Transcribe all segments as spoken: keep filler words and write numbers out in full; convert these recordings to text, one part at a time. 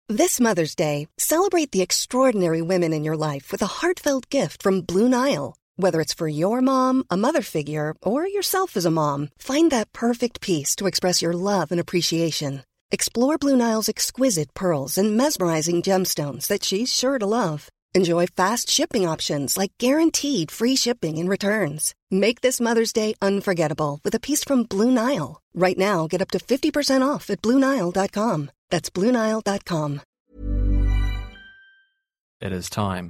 This Mother's Day, celebrate the extraordinary women in your life with a heartfelt gift from Blue Nile. Whether it's for your mom, a mother figure, or yourself as a mom, find that perfect piece to express your love and appreciation. Explore Blue Nile's exquisite pearls and mesmerizing gemstones that she's sure to love. Enjoy fast shipping options like guaranteed free shipping and returns. Make this Mother's Day unforgettable with a piece from Blue Nile. Right now, get up to fifty percent off at Blue Nile dot com. That's Blue Nile dot com. It is time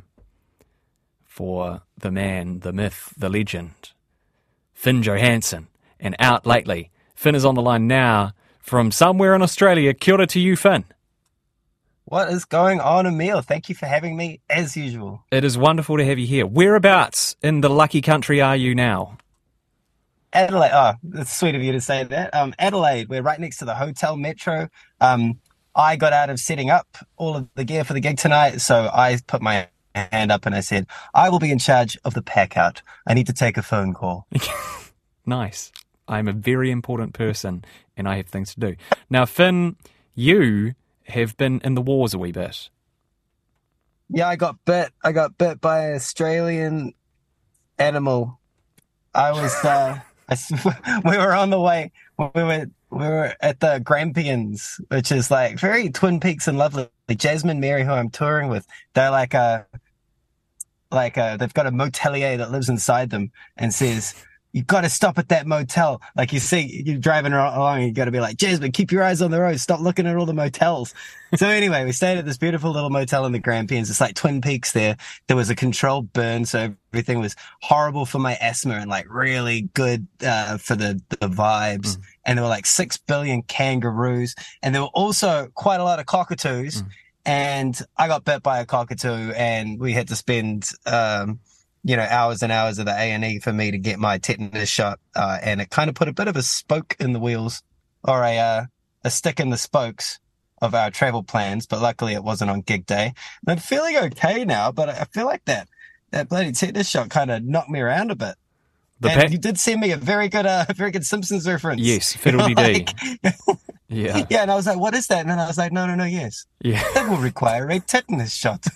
for the man, the myth, the legend, Finn Johansson. And out lately, Finn is on the line now from somewhere in Australia. Kia ora to you, Finn. What is going on, Emil? Thank you for having me, as usual. It is wonderful to have you here. Whereabouts in the lucky country are you now? Adelaide. Oh, it's sweet of you to say that. Um, Adelaide, we're right next to the hotel Metro. Um, I got out of setting up all of the gear for the gig tonight, so I put my hand up and I said, I will be in charge of the pack out. I need to take a phone call. Nice. I'm a very important person and I have things to do. Now, Finn, you have been in the wars a wee bit. Yeah, I got bit. I got bit by an Australian animal. I was, uh, I, we were on the way. We were, we were at the Grampians, which is like very Twin Peaks and lovely. Jasmine Mary, who I'm touring with, they're like a, like a, they've got a motelier that lives inside them and says, you've got to stop at that motel. Like you see, you're driving along and you got to be like, Jasmine, keep your eyes on the road. Stop looking at all the motels. So anyway, we stayed at this beautiful little motel in the Grampians. It's like Twin Peaks there. There was a controlled burn. So everything was horrible for my asthma and like really good, uh, for the, the vibes. Mm. And there were like six billion kangaroos. And there were also quite a lot of cockatoos. Mm. And I got bit by a cockatoo and we had to spend, um, you know, hours and hours of the A and E for me to get my tetanus shot. Uh, and it kind of put a bit of a spoke in the wheels or a, uh, a stick in the spokes of our travel plans. But luckily it wasn't on gig day. And I'm feeling okay now, but I feel like that, that bloody tetanus shot kind of knocked me around a bit. The and pa- you did send me a very good, uh, very good Simpsons reference. Yes, fiddle-dee-dee. Yeah. Yeah, and I was like, what is that? And then I was like, no, no, no, yes. Yeah. That will require a tetanus shot.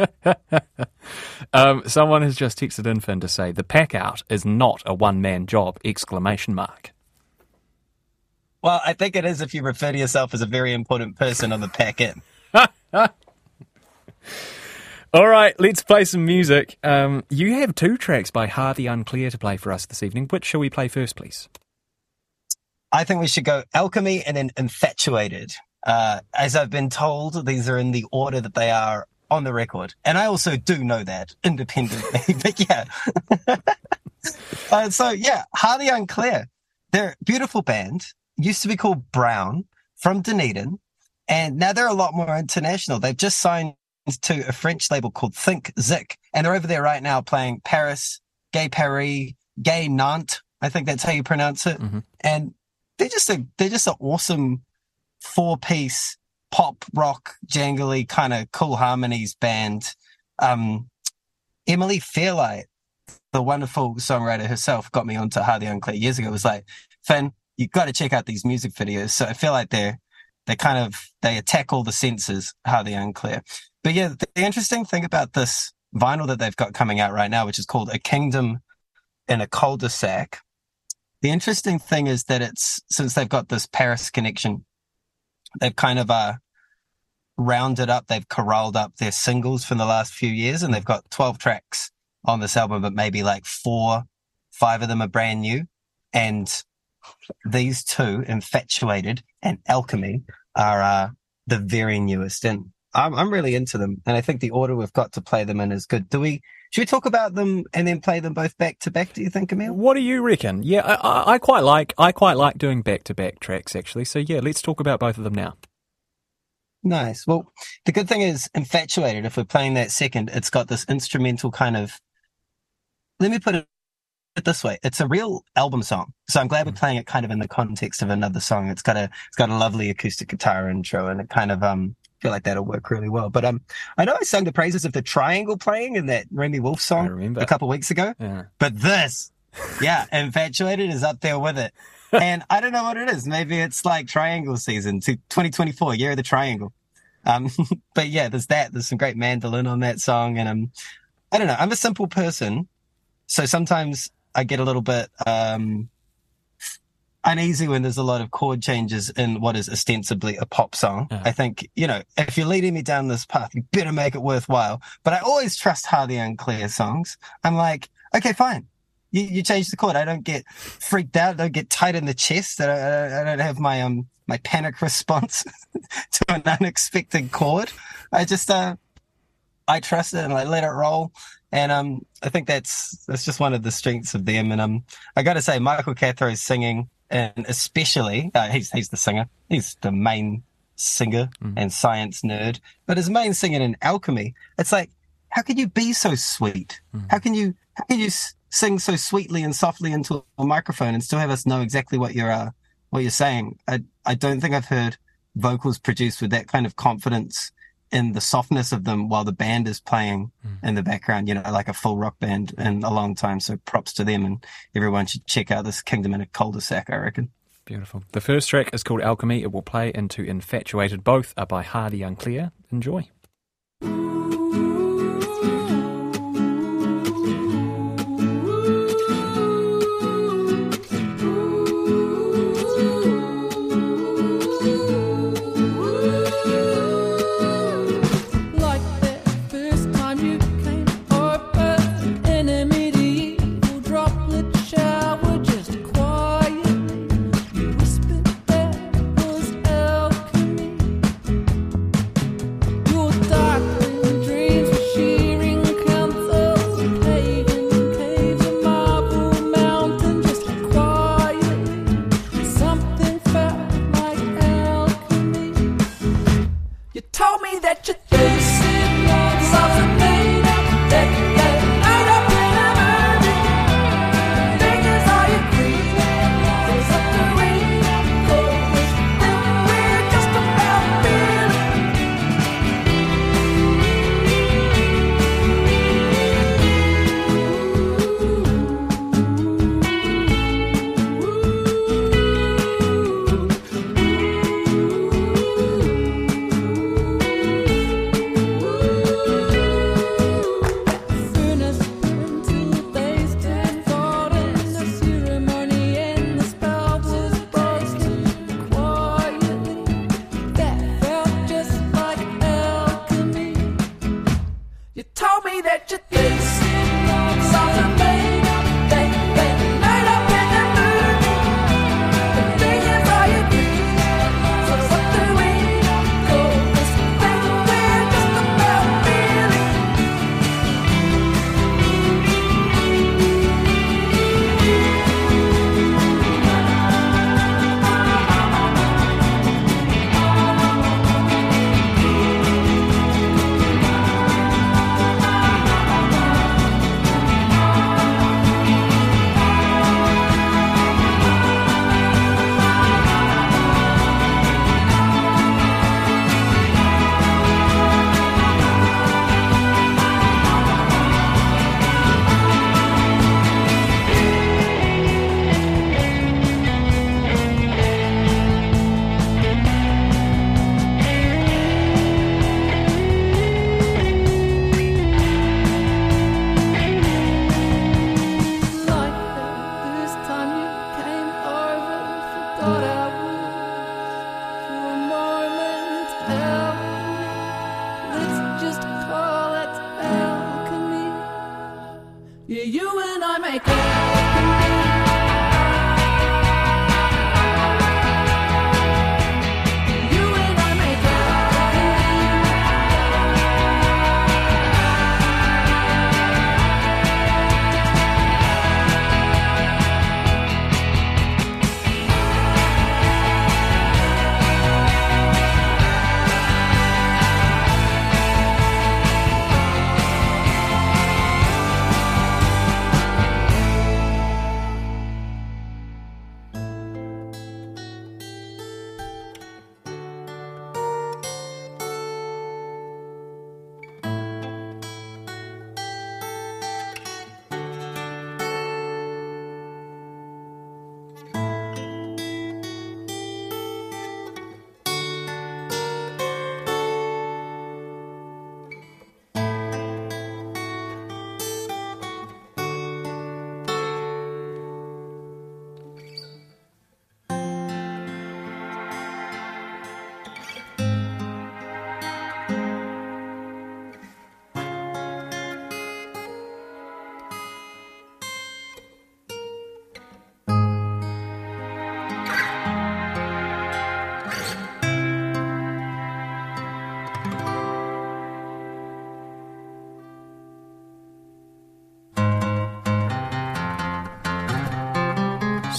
um, someone has just texted in, Finn, to say, the pack out is not a one-man job, exclamation mark. Well, I think it is if you refer to yourself as a very important person on the pack in. All right, let's play some music. Um, you have two tracks by Harvey Unclear to play for us this evening. Which shall we play first, please? I think we should go Alchemy and then Infatuated. Uh, as I've been told, these are in the order that they are on the record. And I also do know that independently. But yeah. uh, so yeah, Harvey Unclear. They're a beautiful band. Used to be called Brown from Dunedin. And now they're a lot more international. They've just signed to a French label called Think Zik. And they're over there right now playing Paris, Gay Paris, Gay Nantes. I think that's how you pronounce it. Mm-hmm. And they're just a, they're just an awesome four piece pop rock, jangly kind of cool harmonies band. Um, Emily Fairlight, the wonderful songwriter herself, got me onto Harvey Unclear years ago. It was like, Finn, you've got to check out these music videos. So I feel like they're, they kind of, they attack all the senses, Harvey Unclear. But yeah, the, the interesting thing about this vinyl that they've got coming out right now, which is called A Kingdom in a Cul-de-sac. The interesting thing is that it's, since they've got this Paris connection, they've kind of, uh, rounded up, they've corralled up their singles from the last few years, and they've got twelve tracks on this album, but maybe like four, five of them are brand new. And these two, Infatuated and Alchemy, are, uh, the very newest. And I'm, I'm really into them. And I think the order we've got to play them in is good. Do we, should we talk about them and then play them both back to back, do you think, Emil? What do you reckon? Yeah, I, I, I quite like, I quite like doing back to back tracks, actually. So yeah, let's talk about both of them now. Nice. Well, the good thing is Infatuated, if we're playing that second, it's got this instrumental kind of, let me put it this way. It's a real album song. So I'm glad we're playing it kind of in the context of another song. It's got a, it's got a lovely acoustic guitar intro, and it kind of, um, feel like that'll work really well. But, um, I know I sung the praises of the triangle playing in that Remy Wolf song a couple of weeks ago, yeah. But this, yeah, Infatuated is up there with it. And I don't know what it is. Maybe it's like triangle season to twenty twenty-four, year of the triangle. Um, but yeah, there's that. There's some great mandolin on that song, and um, I don't know. I'm a simple person, so sometimes I get a little bit um uneasy when there's a lot of chord changes in what is ostensibly a pop song. Yeah. I think, you know, if you're leading me down this path, you better make it worthwhile. But I always trust Hardy Unclear songs. I'm like, okay, fine. You, you change the chord. I don't get freaked out. I don't get tight in the chest. I don't, I don't have my, um, my panic response to an unexpected chord. I just, uh, I trust it and I let it roll. And, um, I think that's, that's just one of the strengths of them. And, um, I gotta say, Michael Cathro's singing, and especially, uh, he's, he's the singer. He's the main singer mm. and science nerd, but his main singing in Alchemy, it's like, how can you be so sweet? Mm. How can you, how can you s- sing so sweetly and softly into a microphone and still have us know exactly what you're, uh, what you're saying? I, I don't think I've heard vocals produced with that kind of confidence in the softness of them while the band is playing mm. in the background, you know, like a full rock band in a long time. So props to them, and everyone should check out this Kingdom in a Cul-de-sac, I reckon. Beautiful. The first track is called Alchemy. It will play into Infatuated. Both are by Hardy Unclear. Enjoy.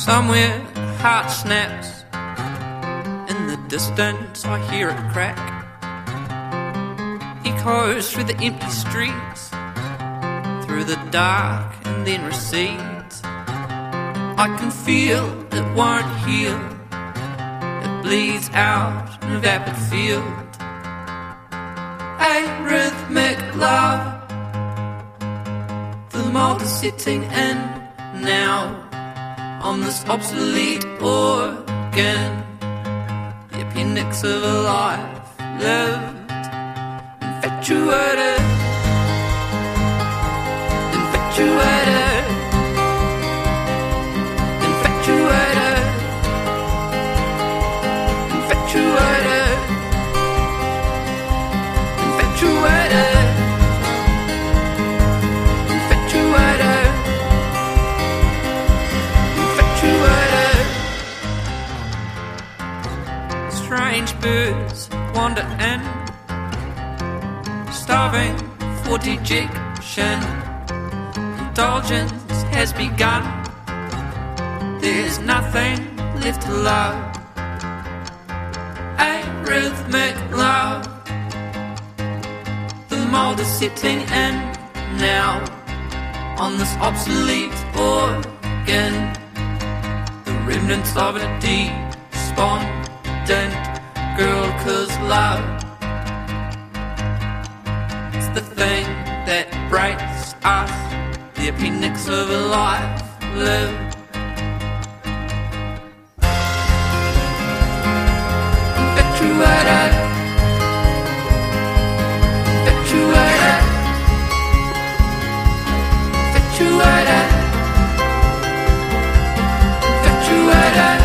Somewhere the heart snaps. In the distance I hear it crack. Echoes through the empty streets, through the dark and then recedes. I can feel it won't heal. It bleeds out in a vapid field. A rhythmic love. The mold is setting in now on this obsolete organ, the appendix of a life lived. Infatuated, infatuated, infatuated, infatuated, infatuated, infatuated, infatuated. Strange birds wander in, starving for dejection. Indulgence has begun. There's nothing left to love. A rhythmic love. The mold is setting in now on this obsolete organ. The remnants of a despondent girl, 'cause love, the thing that breaks us, the appendix of a life lived. Infatuated, infatuated, infatuated, infatuated,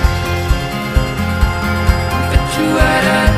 infatuated.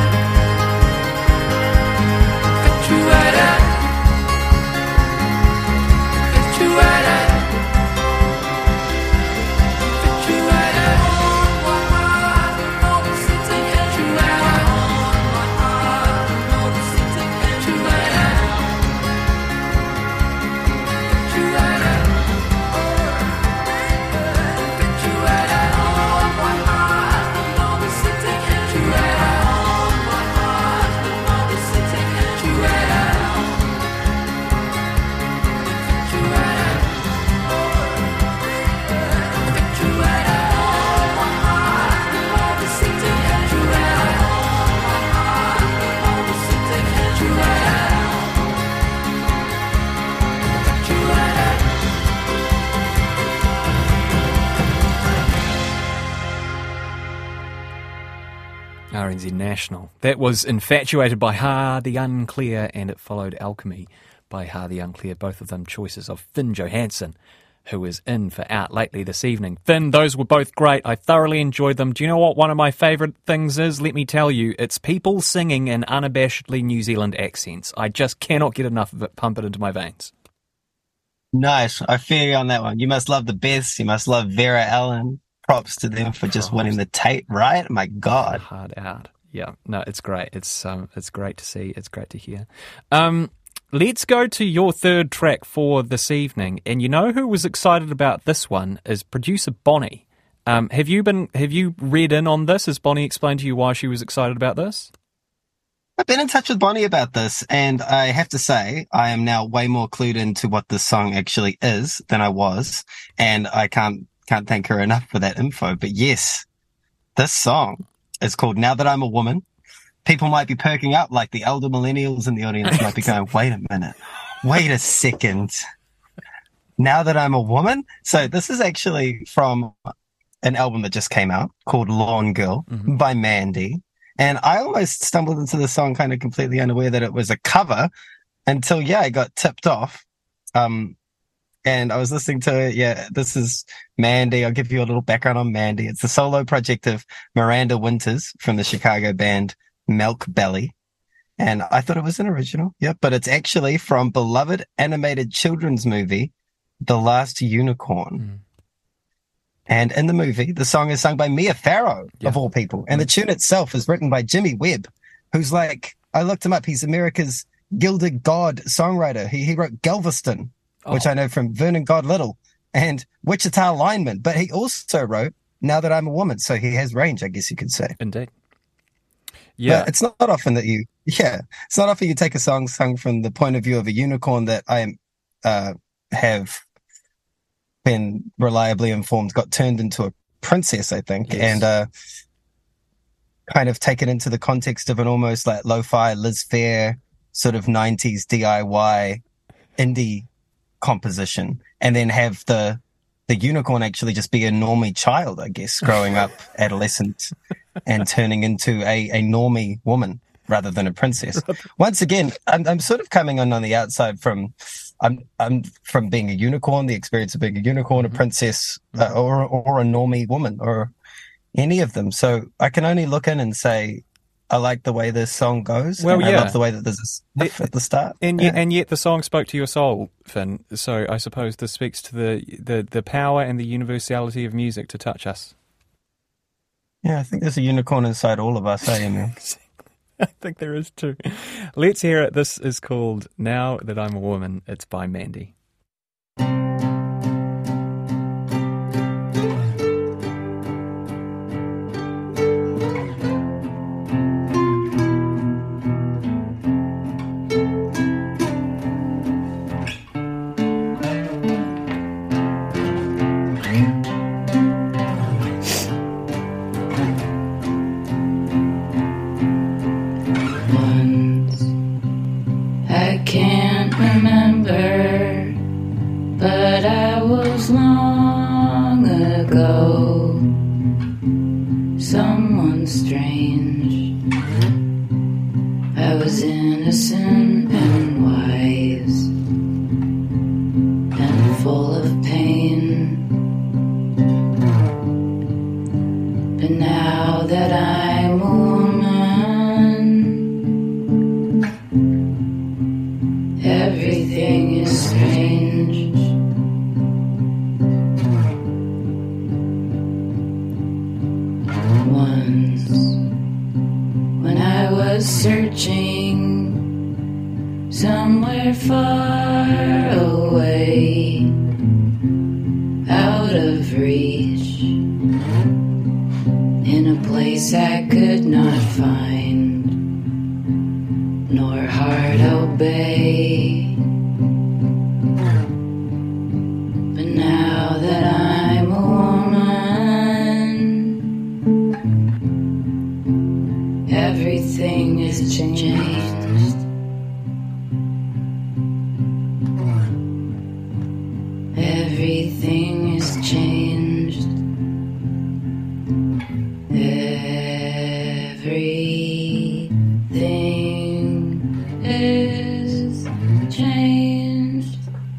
R N Z National. That was Infatuated by Ha the Unclear, and it followed Alchemy by Ha the Unclear, both of them choices of Finn Johansson, who is in for Out Lately this evening. Finn, those were both great. I thoroughly enjoyed them. Do you know what one of my favourite things is? Let me tell you, it's people singing in unabashedly New Zealand accents. I just cannot get enough of it. Pump it into my veins. Nice. I feel you on that one. You must love the Beths. You must love Vera Ellen. Props to them for just winning the Tate, right? My God. Hard out. Yeah. No, it's great. It's um, it's great to see. It's great to hear. Um, let's go to your third track for this evening. And you know who was excited about this one is producer Bonnie. Um, have you been? Have you read in on this? Has Bonnie explained to you why she was excited about this? I've been in touch with Bonnie about this, and I have to say I am now way more clued into what this song actually is than I was, and I can't can't thank her enough for that info. But yes, this song is called Now That I'm a Woman. People might be perking up, like the elder millennials in the audience might be going, wait a minute, wait a second. Now That I'm a Woman? So this is actually from an album that just came out called Lawn Girl mm-hmm. by Mandy. And I almost stumbled into the song kind of completely unaware that it was a cover until, yeah, I got tipped off. Um, and I was listening to it. Yeah, this is Mandy. I'll give you a little background on Mandy. It's the solo project of Miranda Winters from the Chicago band Milk Belly. And I thought it was an original. Yep. But it's actually from beloved animated children's movie, The Last Unicorn. Mm. And in the movie, the song is sung by Mia Farrow, yeah. of all people. And the tune itself is written by Jimmy Webb, who's like, I looked him up. He's America's Gilded God songwriter. He, he wrote Galveston, oh. which I know from Vernon God Little. and Wichita Lineman. But he also wrote Now That I'm a Woman, so he has range, I guess you could say. Indeed. Yeah. But it's not often that you, yeah, it's not often you take a song sung from the point of view of a unicorn that I am, uh, have been reliably informed got turned into a princess, I think, Yes. and uh, kind of taken into the context of an almost like lo-fi Liz Phair sort of nineties D I Y indie composition, and then have the the unicorn actually just be a normie child, I guess, growing up adolescent and turning into a, a normie woman rather than a princess. Once again, I'm, I'm sort of coming on on the outside from, I'm I'm from being a unicorn, the experience of being a unicorn, a princess, uh, or or a normie woman, or any of them. So I can only look in and say, I like the way this song goes. Well, and yeah. I love the way that there's a sniff at the start. And yeah. yet, and yet the song spoke to your soul, Finn. So I suppose this speaks to the, the, the power and the universality of music to touch us. Yeah, I think there's a unicorn inside all of us, eh, Emil? I think there is too. Let's hear it. This is called Now That I'm a Woman. It's by Mandy. Once, I can't remember, but I was long ago someone strange. I was innocent and wise and full of pain. But now that I'm a woman, everything is strange. Once, when I was searching somewhere far away, out of reach, in a place I could not find, nor heart obey. But now that I'm a woman, everything is changed. Everything is changed. Everything is changed.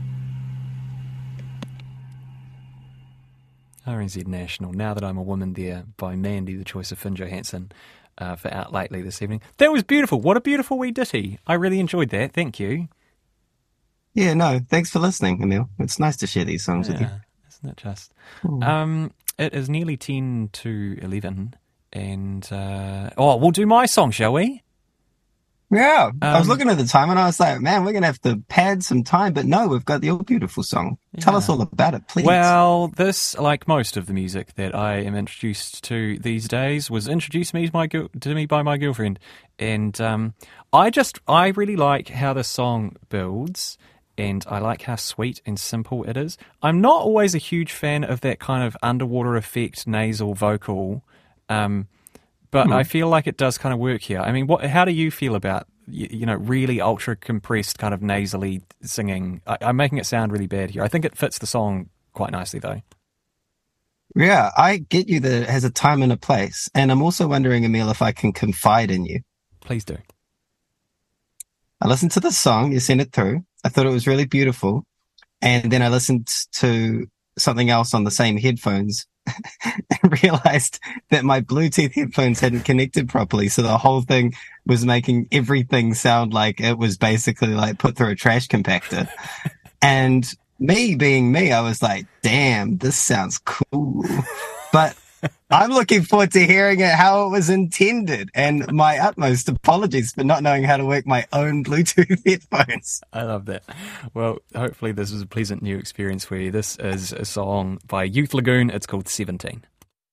R N Z National, Now That I'm a Woman there by Mandy, the choice of Finn Johansson uh, for Out Lately this evening. That was beautiful. What a beautiful wee ditty. I really enjoyed that. Thank you. Yeah, no, thanks for listening, Emil. It's nice to share these songs with you. Yeah, isn't it just? Um, it is nearly ten to eleven, and uh, oh, we'll do my song, shall we? Yeah, I was Um, looking at the time and I was like, man, we're going to have to pad some time. But no, we've got the All Beautiful song. Tell us all about it, please. Well, this, like most of the music that I am introduced to these days, was introduced to me, my, gir- to me by my girlfriend. And um, I just, I really like how the song builds, and I like how sweet and simple it is. I'm not always a huge fan of that kind of underwater effect nasal vocal, um, but Hmm. I feel like it does kind of work here. I mean, what? How do you feel about, you, you know, really ultra compressed kind of nasally singing? I, I'm making it sound really bad here. I think it fits the song quite nicely, though. Yeah, I get you that it has a time and a place. And I'm also wondering, Emil, if I can confide in you. Please do. I listened to the song, you sent it through. I thought it was really beautiful. And then I listened to something else on the same headphones and realized that my Bluetooth headphones hadn't connected properly. So the whole thing was making everything sound like it was basically like put through a trash compactor. And me being me, I was like, damn, this sounds cool. But I'm looking forward to hearing it how it was intended, and my utmost apologies for not knowing how to work my own Bluetooth headphones. I love that. Well, hopefully this was a pleasant new experience for you. This is a song by Youth Lagoon. It's called seventeen.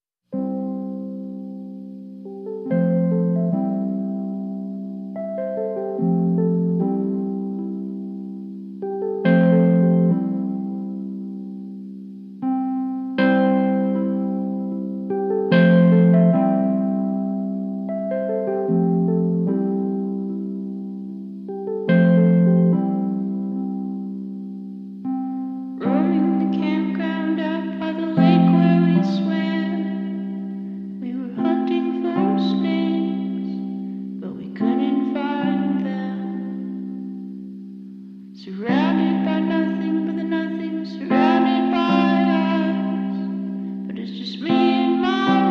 Roaming the campground out by the lake where we swam. We were hunting for snakes, but we couldn't find them. Surrounded by nothing but the nothing, surrounded by us. But it's just me in my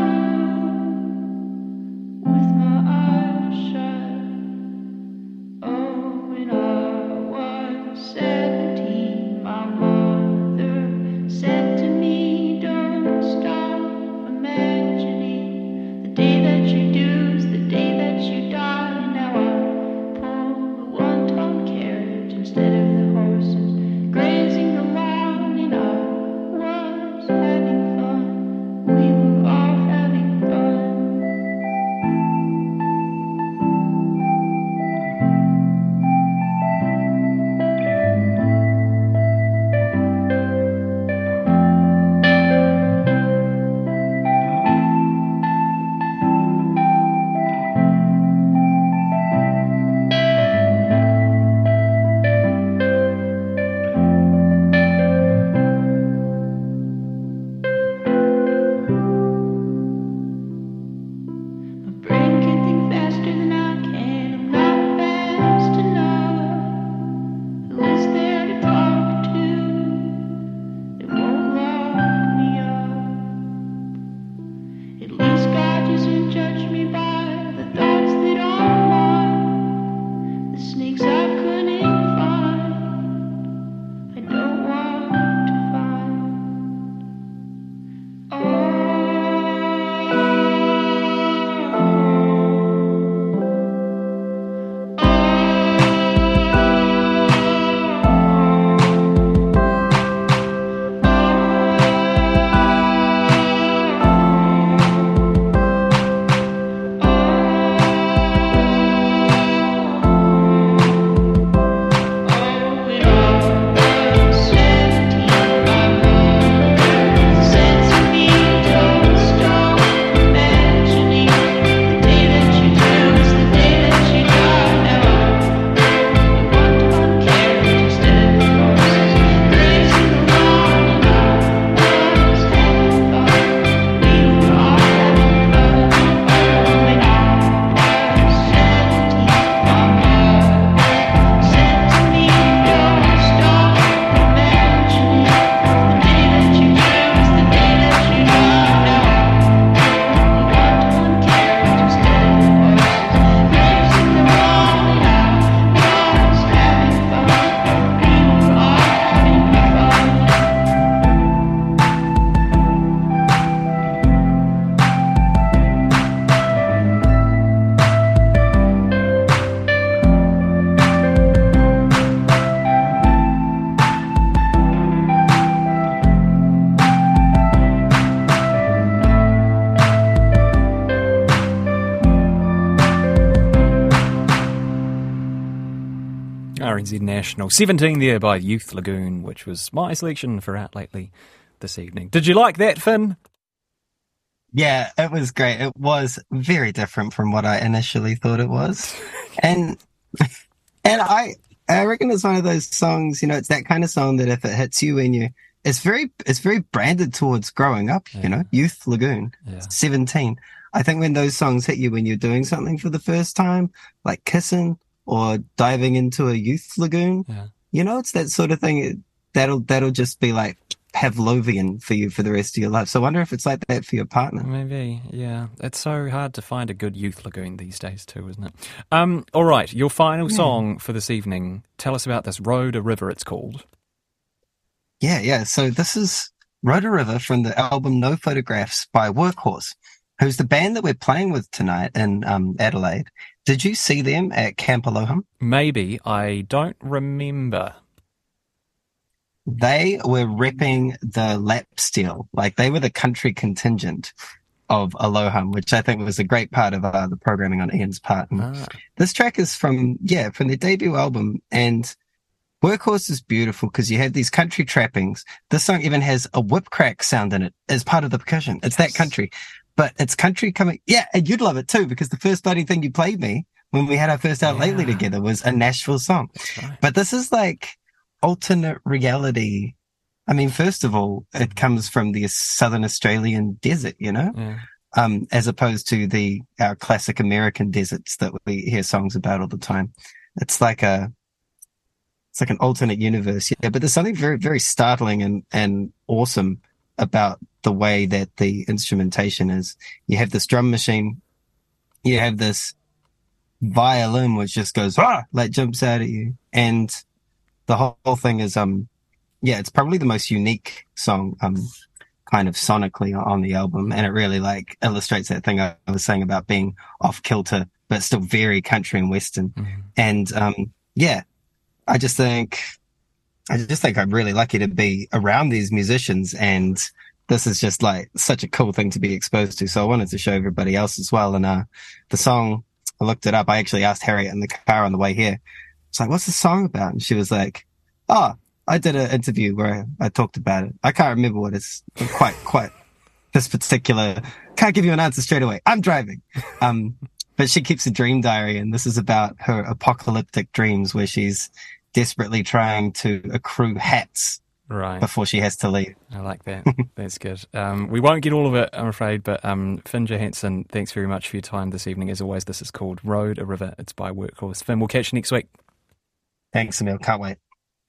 room with my eyes shut. Oh, when I was seventeen, my mother said to me, don't stop imagining the day that you do is the day that you die. Now I pull the one-ton carriage instead of the horses grazing the lawn, and I was having fun. We were all having fun. My brain can think faster than I can. I'm not fast enough. Who is there to talk to that won't lock me up? At least God doesn't judge me by the thoughts that are mine. The snakes I couldn't find, I don't want to find. R N Z National. seventeen there by Youth Lagoon, which was my selection for Out Lately this evening. Did you like that, Finn? Yeah, it was great. It was very different from what I initially thought it was. And and I I reckon it's one of those songs, you know, it's that kind of song that if it hits you when you it's very it's very branded towards growing up, Yeah. you know, Youth Lagoon, Yeah. seventeen. I think when those songs hit you when you're doing something for the first time, like kissing or diving into a youth lagoon, Yeah. you know, it's that sort of thing. It- That'll that'll just be like Pavlovian for you for the rest of your life. So I wonder if it's like that for your partner. Maybe, yeah. It's so hard to find a good Youth Lagoon these days too, isn't it? Um, all right, your final song for this evening. Tell us about this. Road, a River, it's called. Yeah, yeah. So this is Road a River from the album No Photographs by Workhorse, who's the band that we're playing with tonight in um, Adelaide. Did you see them at Camp Aloham? Maybe. I don't remember. They were repping the lap steel. Like, they were the country contingent of Aloham, which I think was a great part of uh, the programming on Ian's part. And Ah. this track is from, yeah, from their debut album. And Workhorse is beautiful because you have these country trappings. This song even has a whip crack sound in it as part of the percussion. It's Yes. that country. But it's country coming. Yeah, and you'd love it too, because the first bloody thing you played me when we had our first Out Yeah. Lately together was a Nashville song. That's right. But this is like alternate reality. I mean, first of all, it comes from the Southern Australian desert, you know, Yeah. um, as opposed to the our classic American deserts that we hear songs about all the time. It's like a, it's like an alternate universe. Yeah, but there's something very, very startling and, and awesome about the way that the instrumentation is. You have this drum machine, you have this violin which just goes ah, like jumps out at you, and the whole, whole thing is um yeah, it's probably the most unique song um kind of sonically on the album, and it really like illustrates that thing I was saying about being off kilter but still very country and western. Mhm. And um yeah, I just think I just think I'm really lucky to be around these musicians, and this is just like such a cool thing to be exposed to. So I wanted to show everybody else as well. And uh the song, I looked it up. I actually asked Harriet in the car on the way here. It's like, what's the song about? And she was like, oh, I did an interview where I talked about it. I can't remember what it's quite, quite this particular, can't give you an answer straight away. I'm driving. Um, but she keeps a dream diary, and this is about her apocalyptic dreams where she's desperately trying to accrue hats Right. before she has to leave. I like that. That's good. Um, we won't get all of it, I'm afraid, but um, Finn Johansson, thanks very much for your time this evening. As always, this is called Road a River. It's by Workhorse. Finn, we'll catch you next week. Thanks, Emil. Can't wait.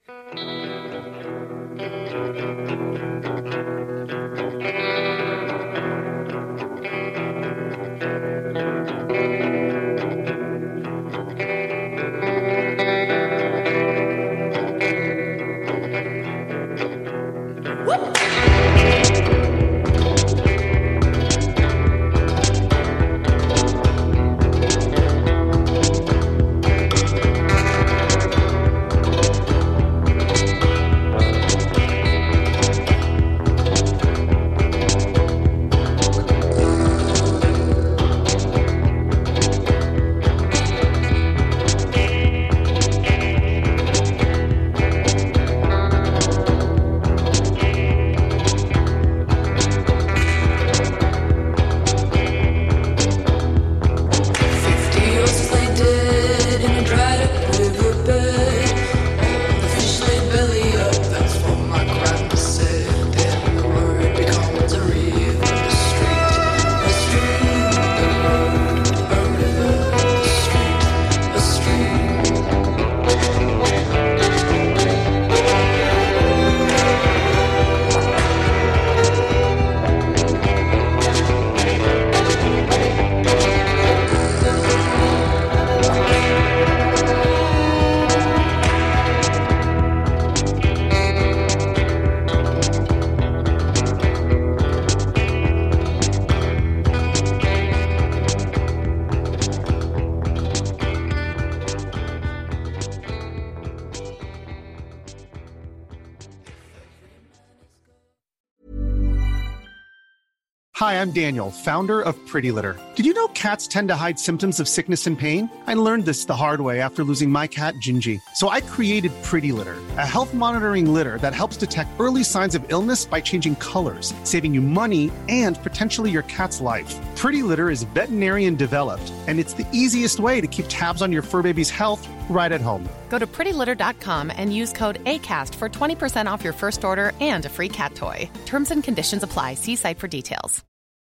Hi, I'm Daniel, founder of Pretty Litter. Did you know cats tend to hide symptoms of sickness and pain? I learned this the hard way after losing my cat, Gingy. So I created Pretty Litter, a health monitoring litter that helps detect early signs of illness by changing colors, saving you money and potentially your cat's life. Pretty Litter is veterinarian developed, and it's the easiest way to keep tabs on your fur baby's health right at home. Go to pretty litter dot com and use code ACAST for twenty percent off your first order and a free cat toy. Terms and conditions apply. See site for details.